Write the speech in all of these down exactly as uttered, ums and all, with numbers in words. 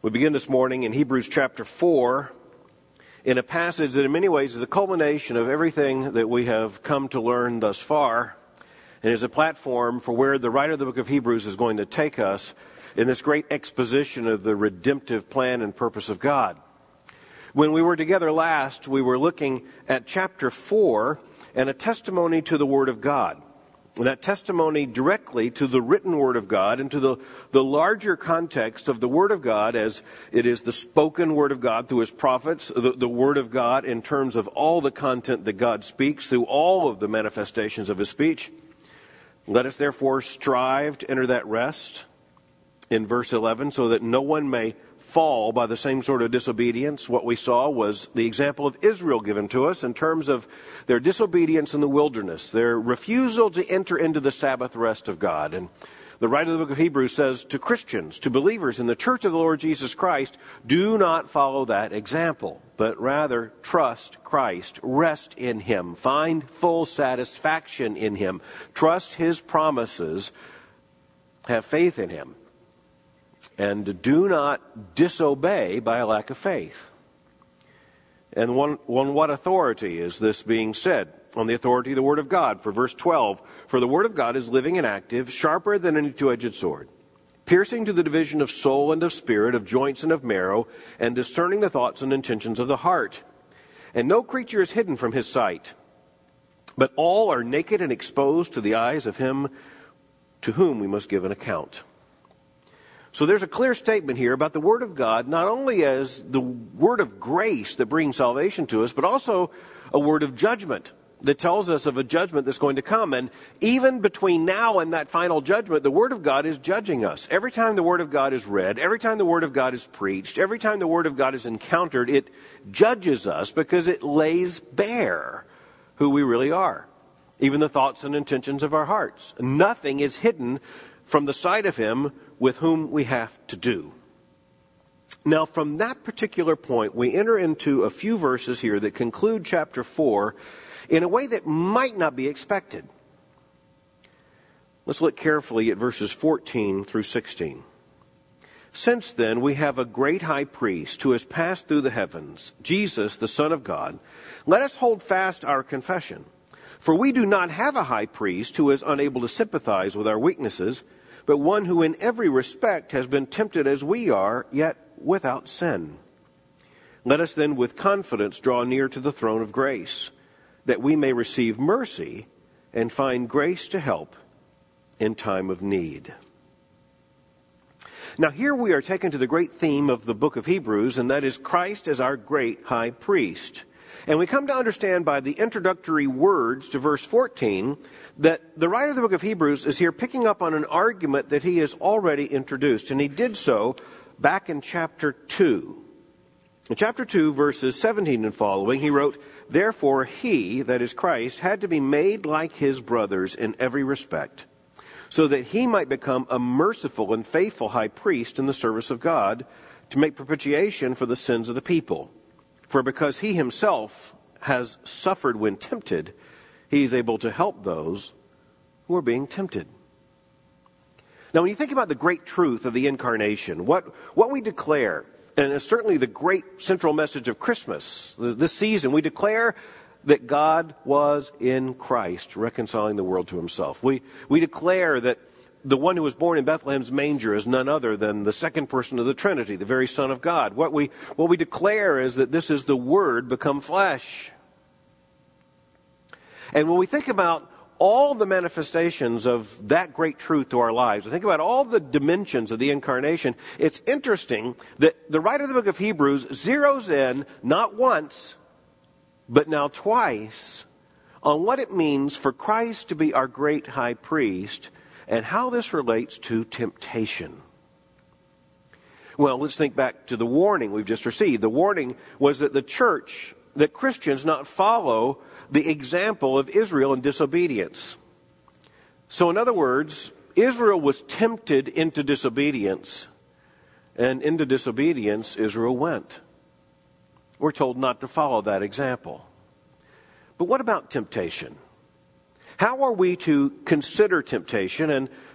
We begin this morning in Hebrews chapter four in a passage that in many ways is a culmination of everything that we have come to learn thus far, and is a platform for where the writer of the book of Hebrews is going to take us in this great exposition of the redemptive plan and purpose of God. When we were together last, we were looking at chapter four and a testimony to the Word of God. And that testimony directly to the written Word of God and to the, the larger context of the Word of God as it is the spoken Word of God through His prophets, the, the Word of God in terms of all the content that God speaks through all of the manifestations of His speech. Let us therefore strive to enter that rest in verse eleven so that no one may fall by the same sort of disobedience. What we saw was the example of Israel given to us in terms of their disobedience in the wilderness, their refusal to enter into the Sabbath rest of God. And the writer of the book of Hebrews says to Christians, to believers in the church of the Lord Jesus Christ, do not follow that example, but rather trust Christ, rest in Him, find full satisfaction in Him, trust His promises, have faith in Him. And do not disobey by a lack of faith. And on, on what authority is this being said? On the authority of the Word of God. For verse twelve, for the Word of God is living and active, sharper than any two-edged sword, piercing to the division of soul and of spirit, of joints and of marrow, and discerning the thoughts and intentions of the heart. And no creature is hidden from His sight, but all are naked and exposed to the eyes of Him to whom we must give an account. So there's a clear statement here about the Word of God, not only as the word of grace that brings salvation to us, but also a word of judgment that tells us of a judgment that's going to come. And even between now and that final judgment, the Word of God is judging us. Every time the Word of God is read, every time the Word of God is preached, every time the Word of God is encountered, it judges us because it lays bare who we really are, even the thoughts and intentions of our hearts. Nothing is hidden from the sight of Him with whom we have to do. Now, from that particular point, we enter into a few verses here that conclude chapter four in a way that might not be expected. Let's look carefully at verses fourteen through sixteen. Since then, we have a great high priest who has passed through the heavens, Jesus, the Son of God. Let us hold fast our confession. For we do not have a high priest who is unable to sympathize with our weaknesses, but one who in every respect has been tempted as we are, yet without sin. Let us then with confidence draw near to the throne of grace, that we may receive mercy and find grace to help in time of need. Now here we are taken to the great theme of the book of Hebrews, and that is Christ as our great high priest. And we come to understand by the introductory words to verse fourteen that the writer of the book of Hebrews is here picking up on an argument that he has already introduced. And he did so back in chapter two. In chapter two, verses seventeen and following, he wrote, therefore he, that is Christ, had to be made like his brothers in every respect, so that he might become a merciful and faithful high priest in the service of God, to make propitiation for the sins of the people. For because he himself has suffered when tempted, he is able to help those who are being tempted. Now, when you think about the great truth of the incarnation, what, what we declare, and it's certainly the great central message of Christmas, this season, we declare that God was in Christ, reconciling the world to Himself. We, we declare that the one who was born in Bethlehem's manger is none other than the second person of the Trinity, the very Son of God. What we, what we declare is that this is the Word become flesh. And when we think about all the manifestations of that great truth to our lives, we think about all the dimensions of the incarnation, it's interesting that the writer of the book of Hebrews zeroes in not once, but now twice, on what it means for Christ to be our great high priest and how this relates to temptation. Well, let's think back to the warning we've just received. The warning was that the church, that Christians not follow the example of Israel in disobedience. So in other words, Israel was tempted into disobedience, and into disobedience Israel went. We're told not to follow that example. But what about temptation? How are we to consider temptation and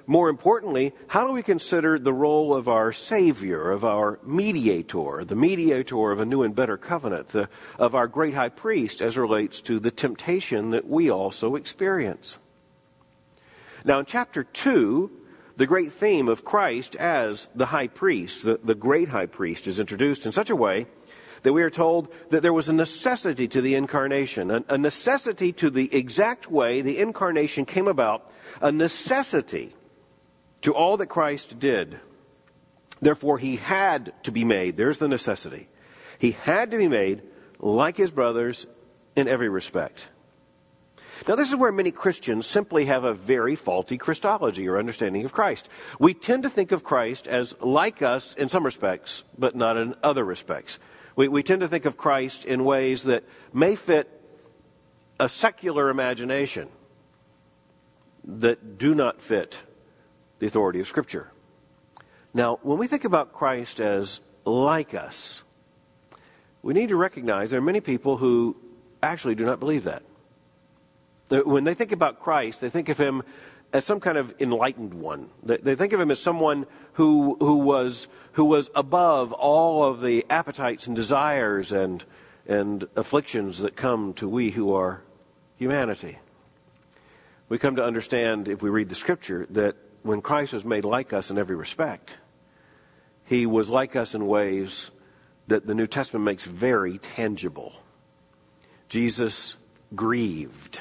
more importantly, how do we consider the role of our Savior, of our mediator, the mediator of a new and better covenant, the, of our great high priest as relates to the temptation that we also experience? Now in chapter two, the great theme of Christ as the high priest, the, the great high priest, is introduced in such a way that we are told that there was a necessity to the incarnation, a, a necessity to the exact way the incarnation came about, a necessity to all that Christ did. Therefore, he had to be made. There's the necessity. He had to be made like his brothers in every respect. Now, this is where many Christians simply have a very faulty Christology or understanding of Christ. We tend to think of Christ as like us in some respects, but not in other respects. We, we tend to think of Christ in ways that may fit a secular imagination that do not fit the authority of Scripture. Now, when we think about Christ as like us, we need to recognize there are many people who actually do not believe that. When they think about Christ, they think of him as some kind of enlightened one. They, they think of him as someone who who was who was above all of the appetites and desires and and afflictions that come to we who are humanity. We come to understand, if we read the Scripture, that when Christ was made like us in every respect, he was like us in ways that the New Testament makes very tangible. Jesus grieved.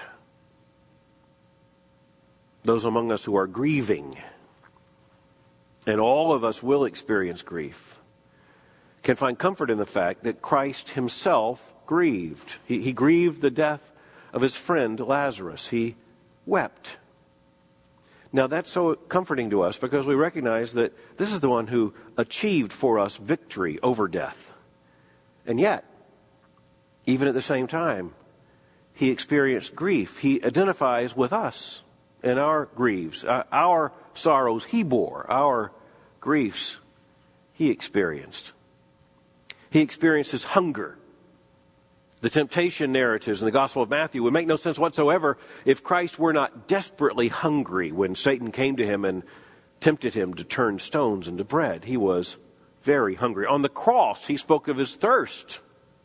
Those among us who are grieving, and all of us will experience grief, can find comfort in the fact that Christ himself grieved. He, he grieved the death of his friend Lazarus. He wept. Now that's so comforting to us because we recognize that this is the one who achieved for us victory over death. And yet, even at the same time, he experienced grief. He identifies with us in our griefs. Our sorrows he bore. Our griefs he experienced. He experiences hunger. The temptation narratives in the Gospel of Matthew would make no sense whatsoever if Christ were not desperately hungry when Satan came to him and tempted him to turn stones into bread. He was very hungry. On the cross, he spoke of his thirst.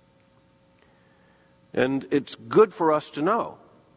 And it's good for us to know.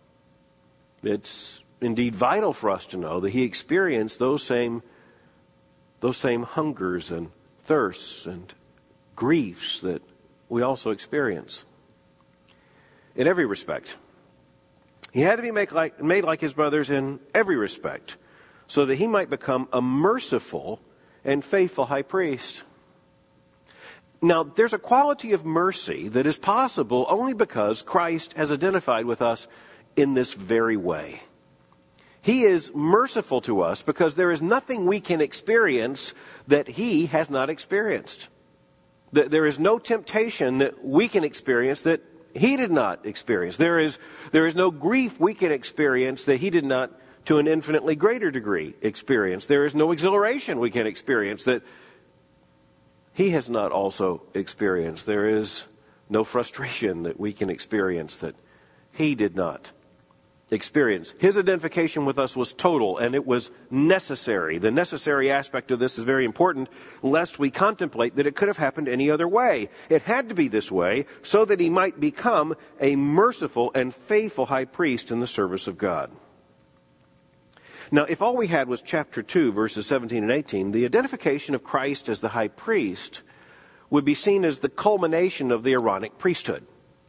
It's indeed vital for us to know that he experienced those same, those same hungers and thirsts and griefs that we also experience. In every respect. He had to be made like, made like his brothers in every respect, so that he might become a merciful and faithful high priest. Now, there's a quality of mercy that is possible only because Christ has identified with us in this very way. He is merciful to us because there is nothing we can experience that he has not experienced. There is no temptation that we can experience that he did not experience. There is, there is no grief we can experience that he did not, to an infinitely greater degree, experience. There is no exhilaration we can experience that he has not also experienced. There is no frustration that we can experience that he did not experience. His identification with us was total, and it was necessary. The necessary aspect of this is very important, lest we contemplate that it could have happened any other way. It had to be this way so that he might become a merciful and faithful high priest in the service of God. Now, if all we had was chapter two, verses seventeen and eighteen, the identification of Christ as the high priest would be seen as the culmination of the Aaronic priesthood.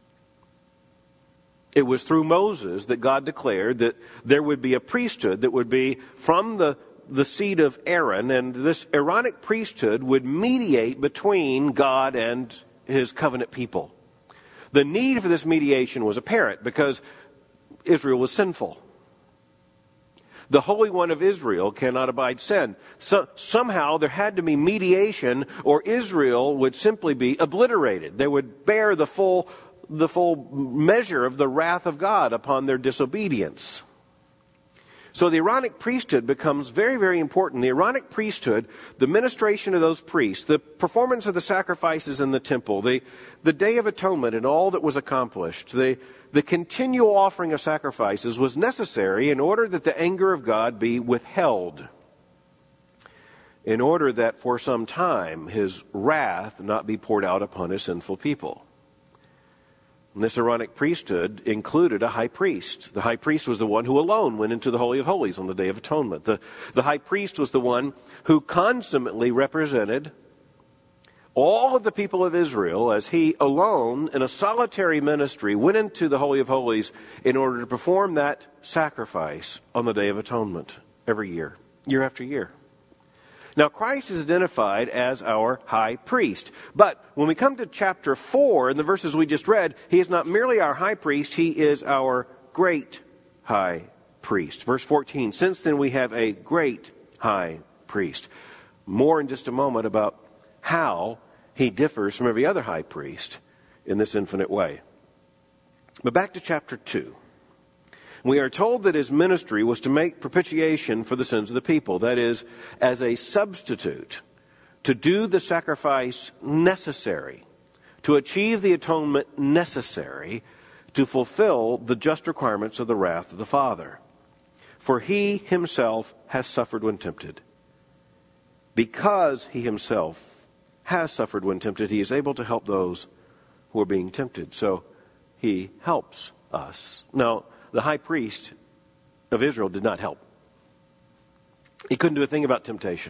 It was through Moses that God declared that there would be a priesthood that would be from the, the seed of Aaron, and this Aaronic priesthood would mediate between God and his covenant people. The need for this mediation was apparent because Israel was sinful. The Holy One of Israel cannot abide sin. So, somehow there had to be mediation, or Israel would simply be obliterated. They would bear the full the full measure of the wrath of God upon their disobedience. So the Aaronic priesthood becomes very, very important. The Aaronic priesthood, the ministration of those priests, the performance of the sacrifices in the temple, the, the Day of Atonement and all that was accomplished, the, the continual offering of sacrifices was necessary in order that the anger of God be withheld. in order that for some time his wrath not be poured out upon his sinful people. And this Aaronic priesthood included a high priest. The high priest was the one who alone went into the Holy of Holies on the Day of Atonement. The, the high priest was the one who consummately represented all of the people of Israel as he alone, in a solitary ministry, went into the Holy of Holies in order to perform that sacrifice on the Day of Atonement every year, year after year. Now, Christ is identified as our high priest. But when we come to chapter four, in the verses we just read, he is not merely our high priest, he is our great high priest. Verse fourteen, since then we have a great high priest. More in just a moment about how he differs from every other high priest in this infinite way. But back to chapter two. We are told that his ministry was to make propitiation for the sins of the people. That is, as a substitute, to do the sacrifice necessary, to achieve the atonement necessary, to fulfill the just requirements of the wrath of the Father. For he himself has suffered when tempted. Because he himself has suffered when tempted, he is able to help those who are being tempted. So he helps us. Now, the high priest of Israel did not help. He couldn't do a thing about temptation.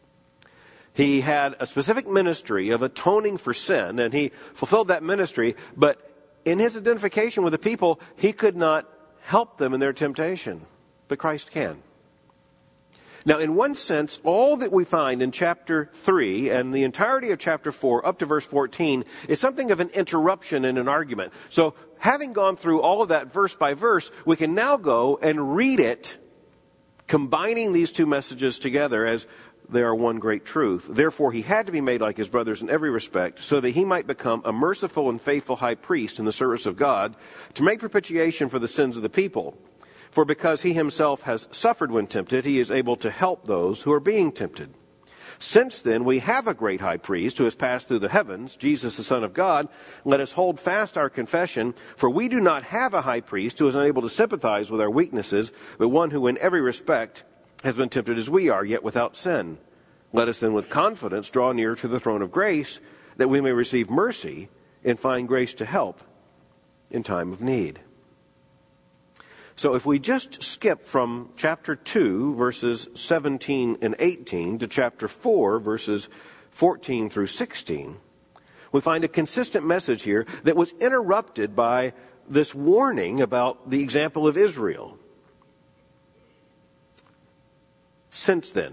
He had a specific ministry of atoning for sin, and he fulfilled that ministry, but in his identification with the people, he could not help them in their temptation. But Christ can. Now, in one sense, all that we find in chapter three and the entirety of chapter four up to verse fourteen is something of an interruption in an argument. So, having gone through all of that verse by verse, we can now go and read it, combining these two messages together as they are one great truth. Therefore, he had to be made like his brothers in every respect, so that he might become a merciful and faithful high priest in the service of God, to make propitiation for the sins of the people. For because he himself has suffered when tempted, he is able to help those who are being tempted. Since then we have a great high priest who has passed through the heavens, Jesus the Son of God, let us hold fast our confession, for we do not have a high priest who is unable to sympathize with our weaknesses, but one who in every respect has been tempted as we are, yet without sin. Let us then with confidence draw near to the throne of grace, that we may receive mercy and find grace to help in time of need. So if we just skip from chapter two, verses seventeen and eighteen, to chapter four, verses fourteen through sixteen, we find a consistent message here that was interrupted by this warning about the example of Israel. Since then.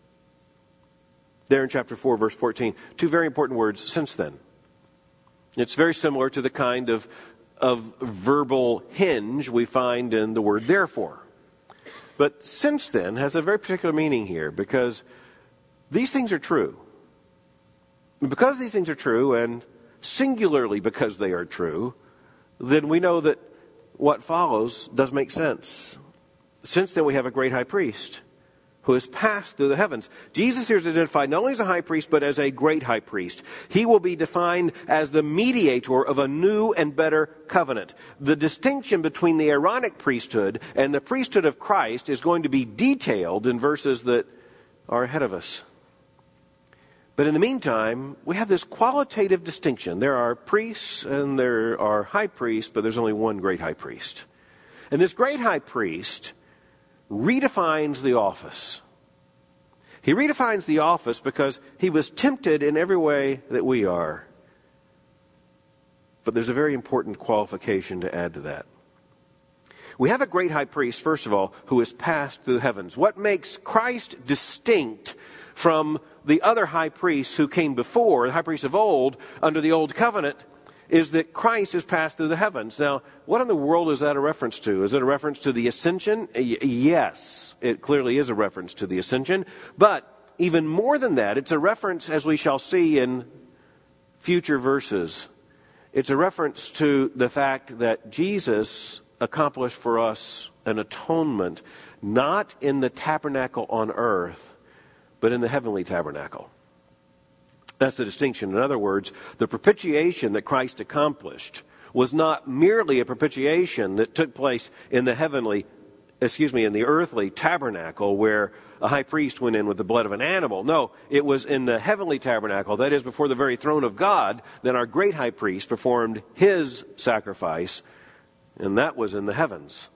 There in chapter four, verse fourteen, two very important words, since then. It's very similar to the kind of of verbal hinge we find in the word therefore. But since then has a very particular meaning here, because these things are true. And because these things are true, and singularly because they are true, then we know that what follows does make sense. Since then we have a great high priest who has passed through the heavens. Jesus here is identified not only as a high priest, but as a great high priest. He will be defined as the mediator of a new and better covenant. The distinction between the Aaronic priesthood and the priesthood of Christ is going to be detailed in verses that are ahead of us. But in the meantime, we have this qualitative distinction. There are priests and there are high priests, but there's only one great high priest. And this great high priest redefines the office. He redefines the office because he was tempted in every way that we are. But there's a very important qualification to add to that. We have a great high priest, first of all, who has passed through the heavens. What makes Christ distinct from the other high priests who came before, the high priests of old, under the old covenant, is that Christ has passed through the heavens. Now, what in the world is that a reference to? Is it a reference to the ascension? Y- yes, it clearly is a reference to the ascension. But even more than that, it's a reference, as we shall see in future verses, it's a reference to the fact that Jesus accomplished for us an atonement, not in the tabernacle on earth, but in the heavenly tabernacle. That's the distinction. In other words, the propitiation that Christ accomplished was not merely a propitiation that took place in the heavenly excuse me, in the earthly tabernacle where a high priest went in with the blood of an animal. No, it was in the heavenly tabernacle, that is before the very throne of God, that our great high priest performed his sacrifice, and that was in the heavens.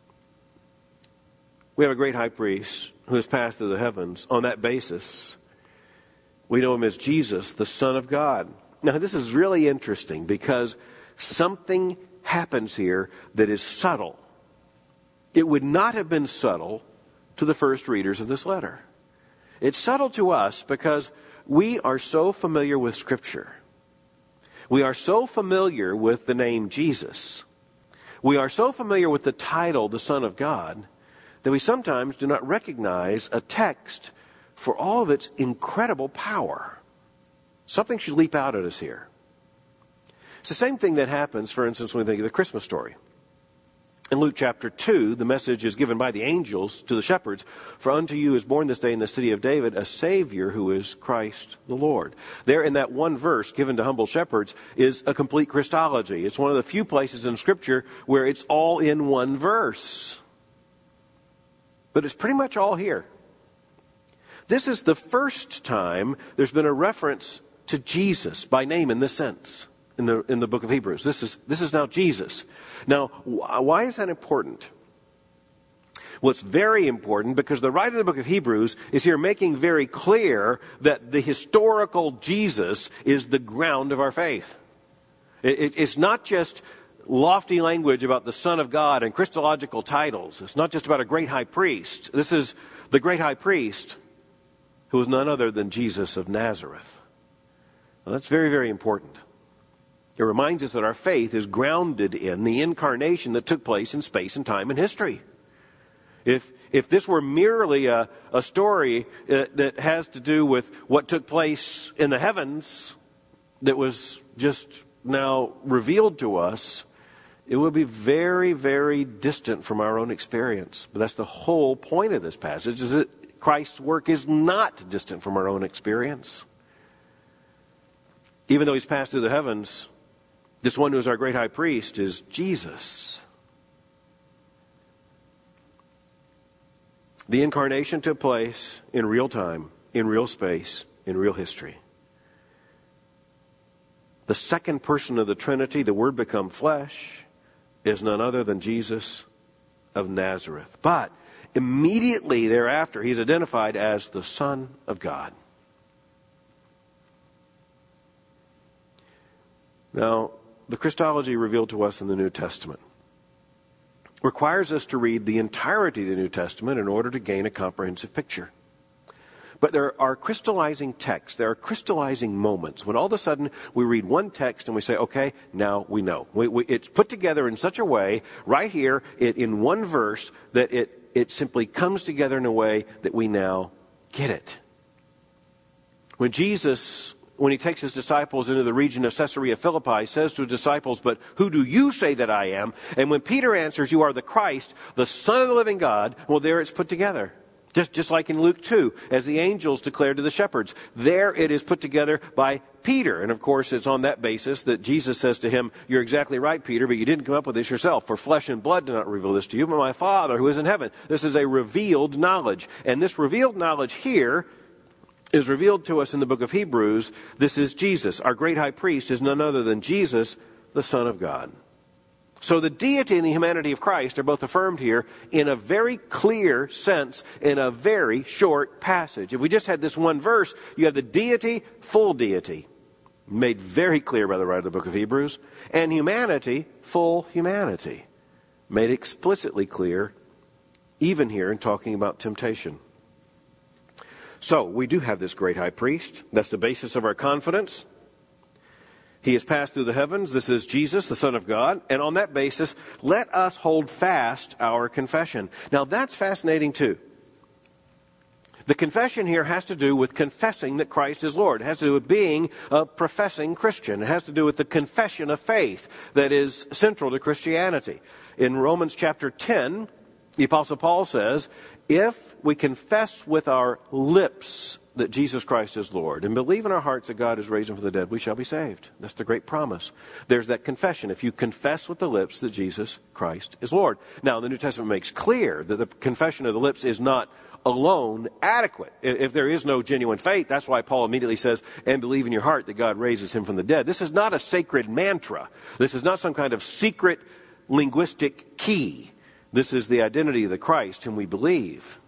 We have a great high priest who has passed through the heavens. On that basis, we know him as Jesus, the Son of God. Now, this is really interesting because something happens here that is subtle. It would not have been subtle to the first readers of this letter. It's subtle to us because we are so familiar with Scripture. We are so familiar with the name Jesus. We are so familiar with the title, the Son of God, that we sometimes do not recognize a text for all of its incredible power. Something should leap out at us here. It's the same thing that happens, for instance, when we think of the Christmas story. In Luke chapter two, the message is given by the angels to the shepherds, "For unto you is born this day in the city of David a Savior who is Christ the Lord." There in that one verse given to humble shepherds is a complete Christology. It's one of the few places in Scripture where it's all in one verse. But it's pretty much all here. This is the first time there's been a reference to Jesus by name in this sense. In the in the book of Hebrews. This is this is now Jesus. Now, why is that important? Well, it's very important because the writer of the book of Hebrews is here making very clear that the historical Jesus is the ground of our faith. It, it, it's not just lofty language about the Son of God and Christological titles. It's not just about a great high priest. This is the great high priest who is none other than Jesus of Nazareth. Now, that's very, very important. It reminds us that our faith is grounded in the incarnation that took place in space and time and history. If if this were merely a, a story uh, that has to do with what took place in the heavens that was just now revealed to us, it would be very, very distant from our own experience. But that's the whole point of this passage, is that Christ's work is not distant from our own experience. Even though he's passed through the heavens, this one who is our great high priest is Jesus. The incarnation took place in real time, in real space, in real history. The second person of the Trinity, the Word become flesh, is none other than Jesus of Nazareth. But immediately thereafter, he's identified as the Son of God. Now, the Christology revealed to us in the New Testament requires us to read the entirety of the New Testament in order to gain a comprehensive picture. But there are crystallizing texts, there are crystallizing moments when all of a sudden we read one text and we say, okay, now we know. We, we, it's put together in such a way, right here, it, in one verse, that it, it simply comes together in a way that we now get it. When Jesus, when he takes his disciples into the region of Caesarea Philippi, says to his disciples, "But who do you say that I am?" And when Peter answers, "You are the Christ, the Son of the living God," well, there it's put together. Just, just like in Luke two, as the angels declared to the shepherds. There it is put together by Peter. And of course, it's on that basis that Jesus says to him, "You're exactly right, Peter, but you didn't come up with this yourself. For flesh and blood did not reveal this to you, but my Father who is in heaven." This is a revealed knowledge. And this revealed knowledge here is revealed to us in the book of Hebrews. This is Jesus. Our great high priest is none other than Jesus, the Son of God. So the deity and the humanity of Christ are both affirmed here in a very clear sense in a very short passage. If we just had this one verse, you have the deity, full deity, made very clear by the writer of the book of Hebrews, and humanity, full humanity, made explicitly clear even here in talking about temptation. So we do have this great high priest. That's the basis of our confidence. He has passed through the heavens. This is Jesus, the Son of God. And on that basis, let us hold fast our confession. Now that's fascinating too. The confession here has to do with confessing that Christ is Lord. It has to do with being a professing Christian. It has to do with the confession of faith that is central to Christianity. In Romans chapter ten, the Apostle Paul says, "If we confess with our lips that Jesus Christ is Lord and believe in our hearts that God has raised him from the dead, we shall be saved. That's the great promise. There's that confession. If you confess with the lips that Jesus Christ is Lord. Now, the New Testament makes clear that the confession of the lips is not alone adequate. If there is no genuine faith, that's why Paul immediately says, and believe in your heart that God raises him from the dead. This is not a sacred mantra. This is not some kind of secret linguistic key. This is the identity of the Christ whom we believe.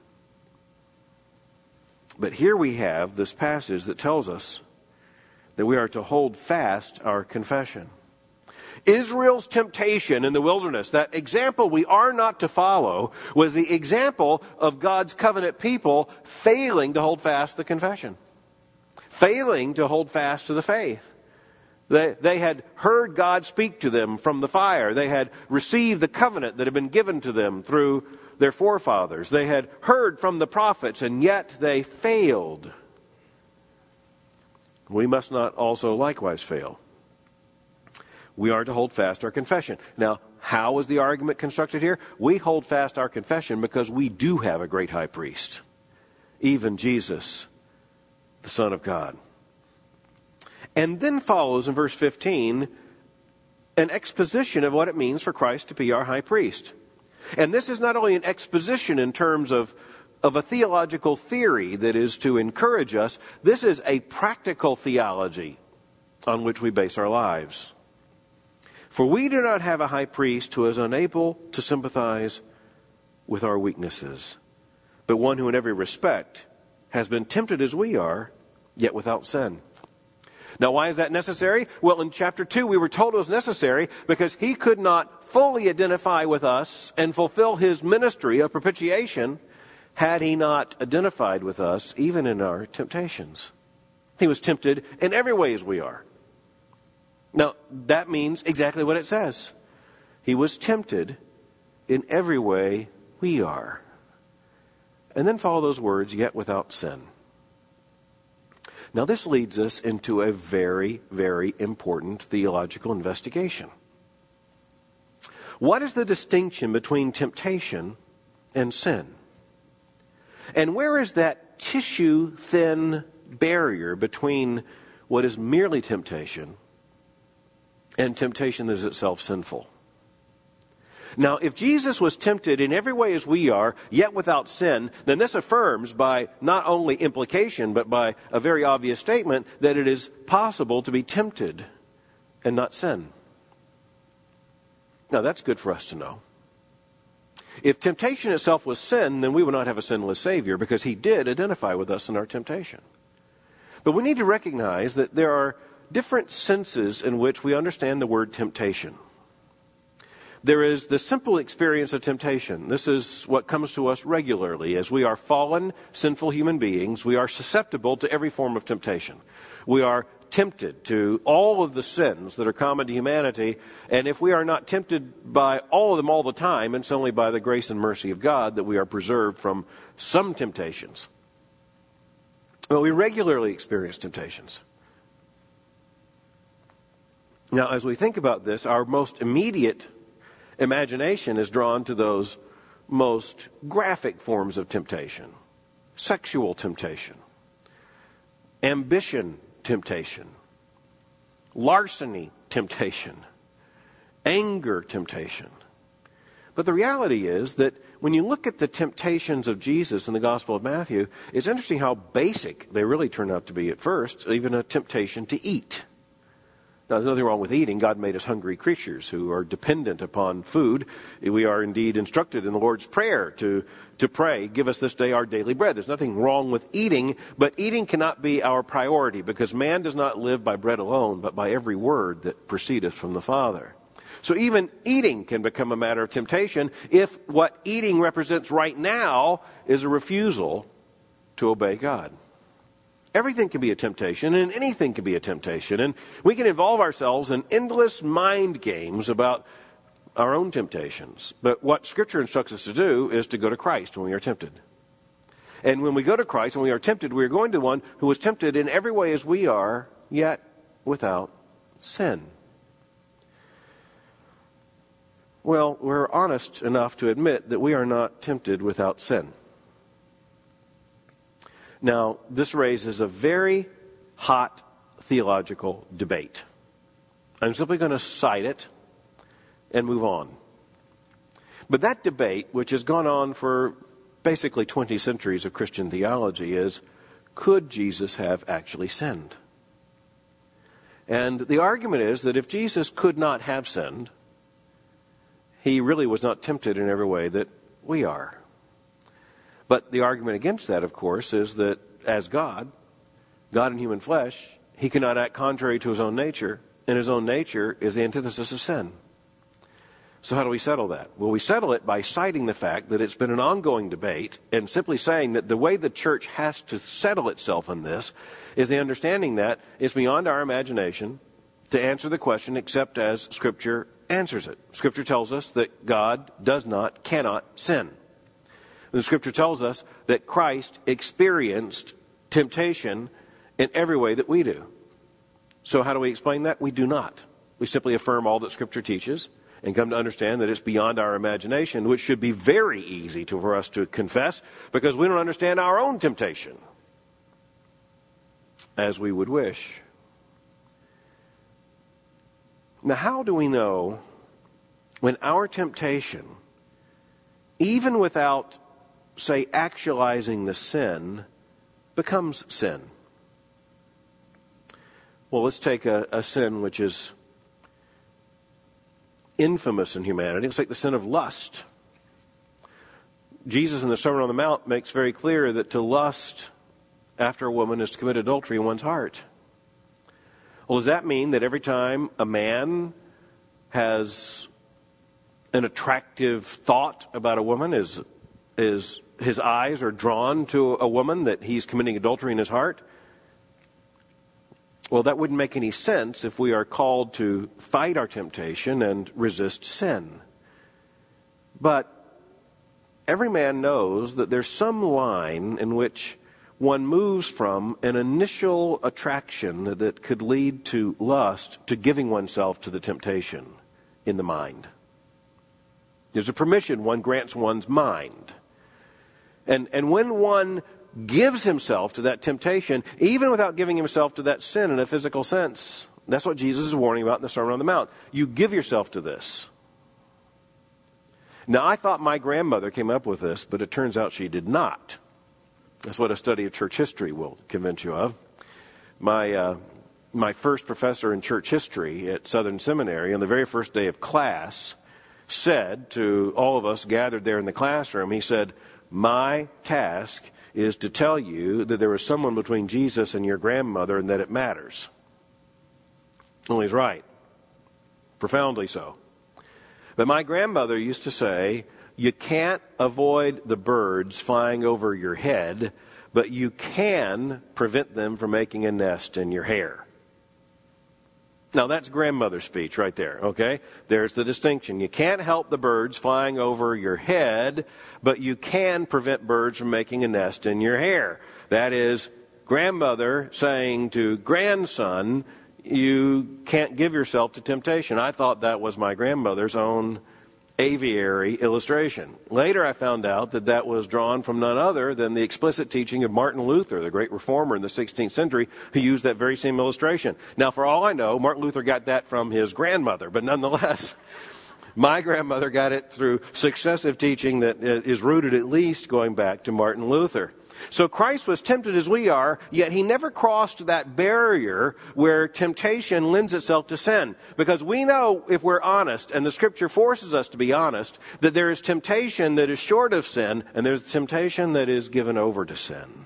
But here we have this passage that tells us that we are to hold fast our confession. Israel's temptation in the wilderness, that example we are not to follow, was the example of God's covenant people failing to hold fast the confession. Failing to hold fast to the faith. They, they had heard God speak to them from the fire. They had received the covenant that had been given to them through their forefathers. They had heard from the prophets, and yet they failed. We must not also likewise fail. We are to hold fast our confession. Now, how is the argument constructed here? We hold fast our confession because we do have a great high priest, even Jesus, the Son of God. And then follows in verse fifteen an exposition of what it means for Christ to be our high priest. And this is not only an exposition in terms of, of a theological theory that is to encourage us, this is a practical theology on which we base our lives. For we do not have a high priest who is unable to sympathize with our weaknesses, but one who in every respect has been tempted as we are, yet without sin. Now, why is that necessary? Well, in chapter two, we were told it was necessary because he could not fully identify with us and fulfill his ministry of propitiation had he not identified with us even in our temptations. He was tempted in every way as we are. Now, that means exactly what it says. He was tempted in every way we are. And then follow those words, yet without sin. Now, this leads us into a very, very important theological investigation. What is the distinction between temptation and sin? And where is that tissue-thin barrier between what is merely temptation and temptation that is itself sinful? Now, if Jesus was tempted in every way as we are, yet without sin, then this affirms by not only implication, but by a very obvious statement that it is possible to be tempted and not sin. Now, that's good for us to know. If temptation itself was sin, then we would not have a sinless Savior because he did identify with us in our temptation. But we need to recognize that there are different senses in which we understand the word temptation. There is the simple experience of temptation. This is what comes to us regularly. As we are fallen, sinful human beings, we are susceptible to every form of temptation. We are tempted to all of the sins that are common to humanity, and if we are not tempted by all of them all the time, it's only by the grace and mercy of God that we are preserved from some temptations. But we regularly experience temptations. Now, as we think about this, our most immediate imagination is drawn to those most graphic forms of temptation. Sexual temptation, ambition temptation, larceny temptation, anger temptation. But the reality is that when you look at the temptations of Jesus in the Gospel of Matthew, it's interesting how basic they really turn out to be at first, even a temptation to eat. Now, there's nothing wrong with eating. God made us hungry creatures who are dependent upon food. We are indeed instructed in the Lord's Prayer to, to pray, give us this day our daily bread. There's nothing wrong with eating, but eating cannot be our priority because man does not live by bread alone, but by every word that proceedeth from the Father. So even eating can become a matter of temptation if what eating represents right now is a refusal to obey God. Everything can be a temptation, and anything can be a temptation. And we can involve ourselves in endless mind games about our own temptations. But what Scripture instructs us to do is to go to Christ when we are tempted. And when we go to Christ, when we are tempted, we are going to one who was tempted in every way as we are, yet without sin. Well, we're honest enough to admit that we are not tempted without sin. Now, this raises a very hot theological debate. I'm simply going to cite it and move on. But that debate, which has gone on for basically twenty centuries of Christian theology, is, could Jesus have actually sinned? And the argument is that if Jesus could not have sinned, he really was not tempted in every way that we are. But the argument against that, of course, is that as God, God in human flesh, he cannot act contrary to his own nature, and his own nature is the antithesis of sin. So how do we settle that? Well, we settle it by citing the fact that it's been an ongoing debate and simply saying that the way the church has to settle itself in this is the understanding that it's beyond our imagination to answer the question except as Scripture answers it. Scripture tells us that God does not, cannot sin. The Scripture tells us that Christ experienced temptation in every way that we do. So how do we explain that? We do not. We simply affirm all that Scripture teaches and come to understand that it's beyond our imagination, which should be very easy to, for us to confess because we don't understand our own temptation as we would wish. Now, how do we know when our temptation, even without, say, actualizing the sin, becomes sin? Well, let's take a, a sin which is infamous in humanity. It's like the sin of lust. Jesus in the Sermon on the Mount makes very clear that to lust after a woman is to commit adultery in one's heart. Well, does that mean that every time a man has an attractive thought about a woman, is, is his eyes are drawn to a woman, that he's committing adultery in his heart? Well, that wouldn't make any sense if we are called to fight our temptation and resist sin. But every man knows that there's some line in which one moves from an initial attraction that could lead to lust to giving oneself to the temptation in the mind. There's a permission one grants one's mind. And, and when one gives himself to that temptation, even without giving himself to that sin in a physical sense. That's what Jesus is warning about in the Sermon on the Mount. You give yourself to this. Now, I thought my grandmother came up with this, but it turns out she did not. That's what a study of church history will convince you of. My, uh, my first professor in church history at Southern Seminary, on the very first day of class, said to all of us gathered there in the classroom, he said, "My task is to tell you that there was someone between Jesus and your grandmother and that it matters." Well, he's right. Profoundly so. But my grandmother used to say, you can't avoid the birds flying over your head, but you can prevent them from making a nest in your hair. Now, that's grandmother speech right there, okay? There's the distinction. You can't help the birds flying over your head, but you can prevent birds from making a nest in your hair. That is grandmother saying to grandson, you can't give yourself to temptation. I thought that was my grandmother's own aviary illustration. Later I found out that that was drawn from none other than the explicit teaching of Martin Luther, the great reformer in the sixteenth century, who used that very same illustration. Now, for all I know, Martin Luther got that from his grandmother, but nonetheless, my grandmother got it through successive teaching that is rooted at least going back to Martin Luther. So Christ was tempted as we are, yet he never crossed that barrier where temptation lends itself to sin. Because we know, if we're honest, and the Scripture forces us to be honest, that there is temptation that is short of sin, and there's temptation that is given over to sin.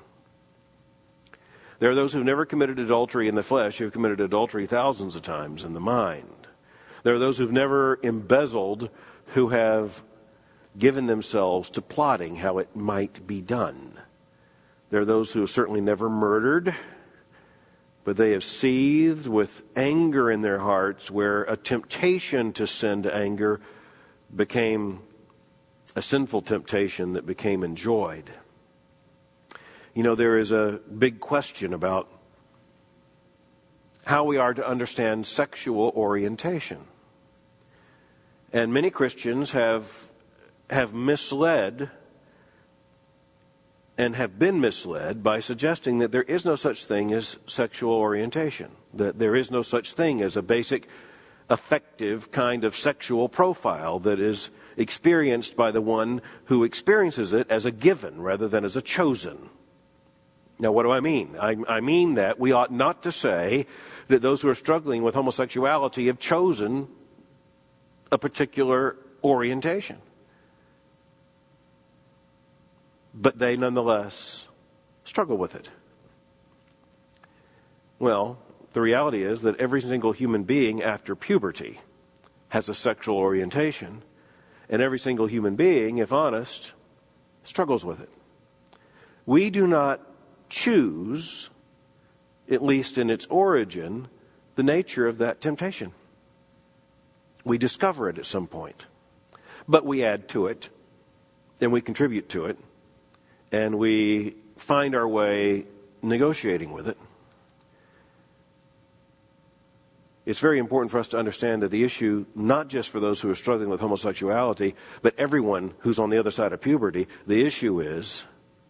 There are those who've never committed adultery in the flesh who have committed adultery thousands of times in the mind. There are those who've never embezzled who have given themselves to plotting how it might be done. There are those who have certainly never murdered, but they have seethed with anger in their hearts where a temptation to sin to anger became a sinful temptation that became enjoyed. You know, there is a big question about how we are to understand sexual orientation. And many Christians have, have misled and have been misled by suggesting that there is no such thing as sexual orientation, that there is no such thing as a basic, effective kind of sexual profile that is experienced by the one who experiences it as a given rather than as a chosen. Now, what do I mean? I, I mean that we ought not to say that those who are struggling with homosexuality have chosen a particular orientation. But they nonetheless struggle with it. Well, the reality is that every single human being after puberty has a sexual orientation, and every single human being, if honest, struggles with it. We do not choose, at least in its origin, the nature of that temptation. We discover it at some point, but we add to it, and we contribute to it, and we find our way negotiating with it. It's very important for us to understand that the issue, not just for those who are struggling with homosexuality, but everyone who's on the other side of puberty, the issue is,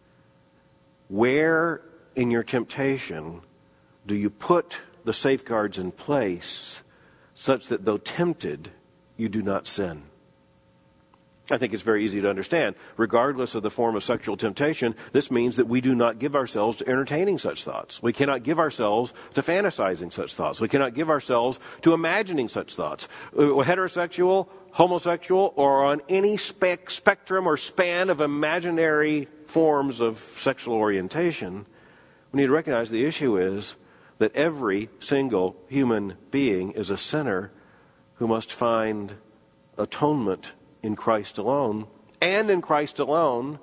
where in your temptation do you put the safeguards in place such that though tempted, you do not sin? I think it's very easy to understand. Regardless of the form of sexual temptation, this means that we do not give ourselves to entertaining such thoughts. We cannot give ourselves to fantasizing such thoughts. We cannot give ourselves to imagining such thoughts. Heterosexual, homosexual, or on any spec- spectrum or span of imaginary forms of sexual orientation, we need to recognize the issue is that every single human being is a sinner who must find atonement in Christ alone, and in Christ alone,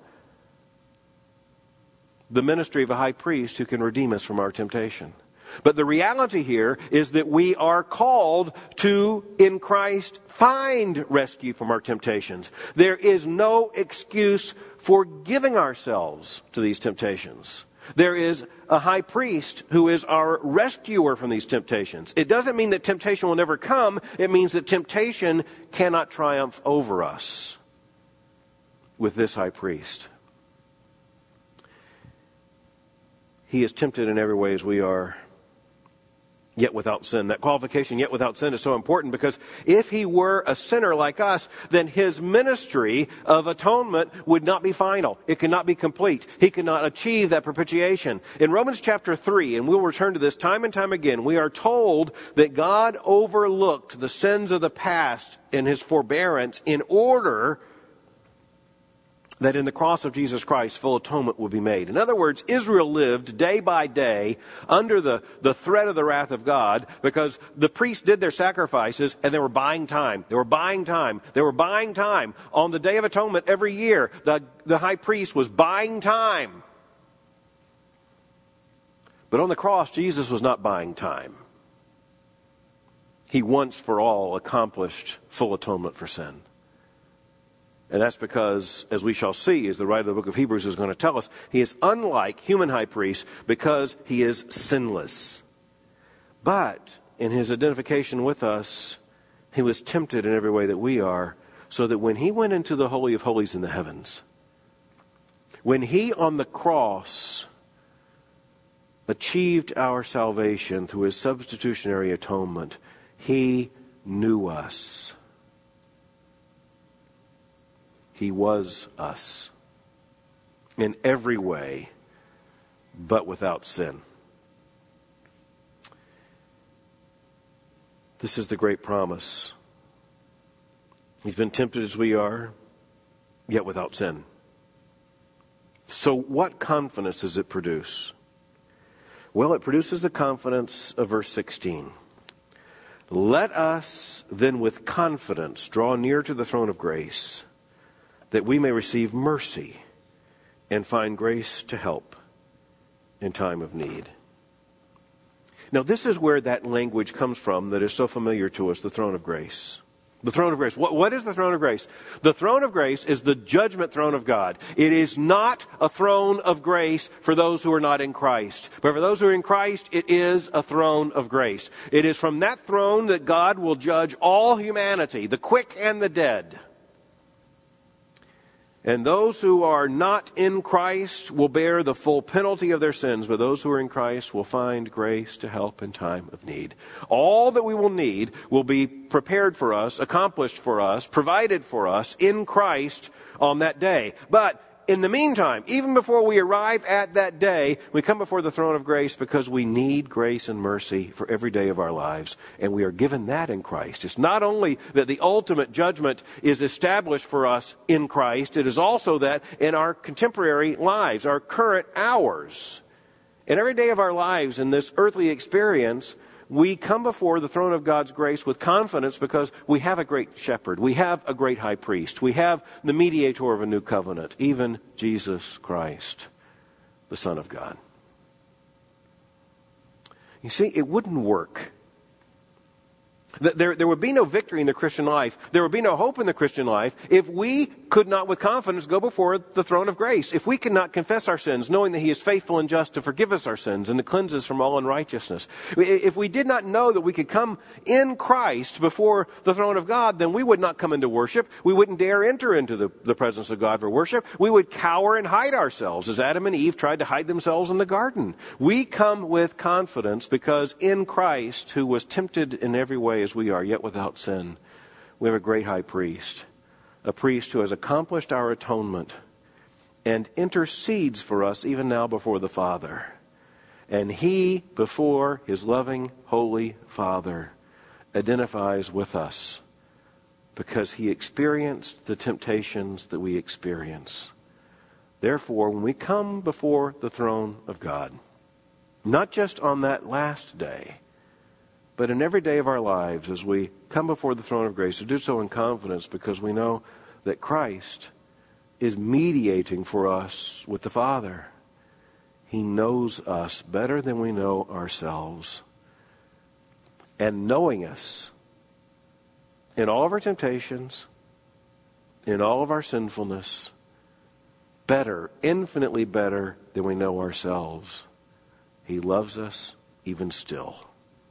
the ministry of a high priest who can redeem us from our temptation. But the reality here is that we are called to, in Christ, find rescue from our temptations. There is no excuse for giving ourselves to these temptations. There is a high priest who is our rescuer from these temptations. It doesn't mean that temptation will never come. It means that temptation cannot triumph over us with this high priest. He is tempted in every way as we are, yet without sin. That qualification, yet without sin, is so important because if he were a sinner like us, then his ministry of atonement would not be final. It could not be complete. He could not achieve that propitiation. In Romans chapter three, and we'll return to this time and time again, we are told that God overlooked the sins of the past in his forbearance in order that in the cross of Jesus Christ, full atonement will be made. In other words, Israel lived day by day under the, the threat of the wrath of God because the priests did their sacrifices and they were buying time. They were buying time. They were buying time. On the Day of Atonement every year, the, the high priest was buying time. But on the cross, Jesus was not buying time. He once for all accomplished full atonement for sin. And that's because, as we shall see, as the writer of the book of Hebrews is going to tell us, he is unlike human high priests because he is sinless. But in his identification with us, he was tempted in every way that we are, so that when he went into the Holy of Holies in the heavens, when he on the cross achieved our salvation through his substitutionary atonement, he knew us. He was us in every way, but without sin. This is the great promise. He's been tempted as we are, yet without sin. So what confidence does it produce? Well, it produces the confidence of verse sixteen. Let us then with confidence draw near to the throne of grace, that we may receive mercy and find grace to help in time of need. Now, this is where that language comes from that is so familiar to us, the throne of grace. The throne of grace. What, what is the throne of grace? The throne of grace is the judgment throne of God. It is not a throne of grace for those who are not in Christ. But for those who are in Christ, it is a throne of grace. It is from that throne that God will judge all humanity, the quick and the dead. And those who are not in Christ will bear the full penalty of their sins, but those who are in Christ will find grace to help in time of need. All that we will need will be prepared for us, accomplished for us, provided for us in Christ on that day. But in the meantime, even before we arrive at that day, we come before the throne of grace because we need grace and mercy for every day of our lives. And we are given that in Christ. It's not only that the ultimate judgment is established for us in Christ, it is also that in our contemporary lives, our current hours, in every day of our lives in this earthly experience, we come before the throne of God's grace with confidence because we have a great shepherd. We have a great high priest. We have the mediator of a new covenant, even Jesus Christ, the Son of God. You see, it wouldn't work. There, there would be no victory in the Christian life. There would be no hope in the Christian life if we could not with confidence go before the throne of grace. If we could not confess our sins, knowing that He is faithful and just to forgive us our sins and to cleanse us from all unrighteousness. If we did not know that we could come in Christ before the throne of God, then we would not come into worship. We wouldn't dare enter into the, the presence of God for worship. We would cower and hide ourselves as Adam and Eve tried to hide themselves in the garden. We come with confidence because in Christ, who was tempted in every way as we are, yet without sin, we have a great high priest, a priest who has accomplished our atonement and intercedes for us even now before the Father. And He, before His loving, holy Father, identifies with us because He experienced the temptations that we experience. Therefore, when we come before the throne of God, not just on that last day, but in every day of our lives, as we come before the throne of grace, to do so in confidence because we know that Christ is mediating for us with the Father. He knows us better than we know ourselves. And knowing us in all of our temptations, in all of our sinfulness, better, infinitely better than we know ourselves, He loves us even still.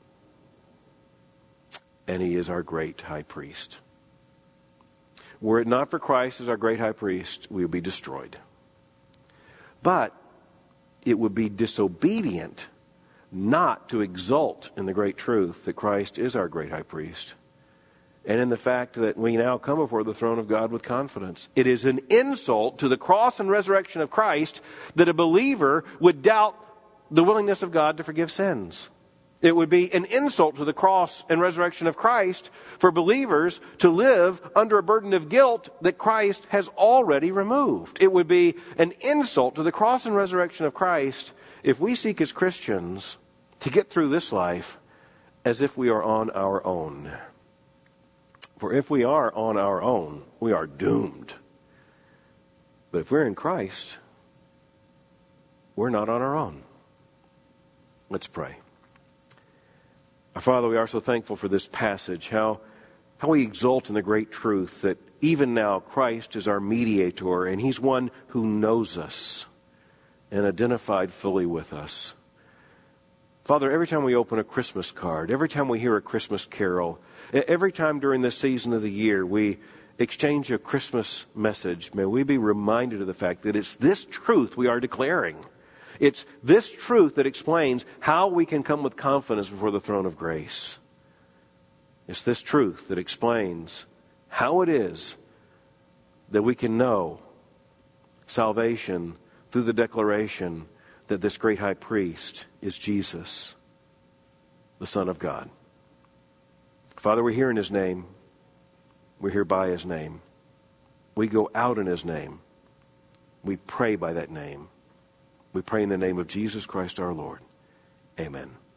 And He is our great high priest. Were it not for Christ as our great high priest, we would be destroyed. But it would be disobedient not to exult in the great truth that Christ is our great high priest, and in the fact that we now come before the throne of God with confidence. It is an insult to the cross and resurrection of Christ that a believer would doubt the willingness of God to forgive sins. It would be an insult to the cross and resurrection of Christ for believers to live under a burden of guilt that Christ has already removed. It would be an insult to the cross and resurrection of Christ if we seek as Christians to get through this life as if we are on our own. For if we are on our own, we are doomed. But if we're in Christ, we're not on our own. Let's pray. Our Father, we are so thankful for this passage, how, how we exult in the great truth that even now Christ is our mediator, and He's one who knows us and identified fully with us. Father, every time we open a Christmas card, every time we hear a Christmas carol, every time during this season of the year we exchange a Christmas message, may we be reminded of the fact that it's this truth we are declaring. It's this truth that explains how we can come with confidence before the throne of grace. It's this truth that explains how it is that we can know salvation through the declaration that this great high priest is Jesus, the Son of God. Father, we're here in His name. We're here by His name. We go out in His name. We pray by that name. We pray in the name of Jesus Christ our Lord. Amen.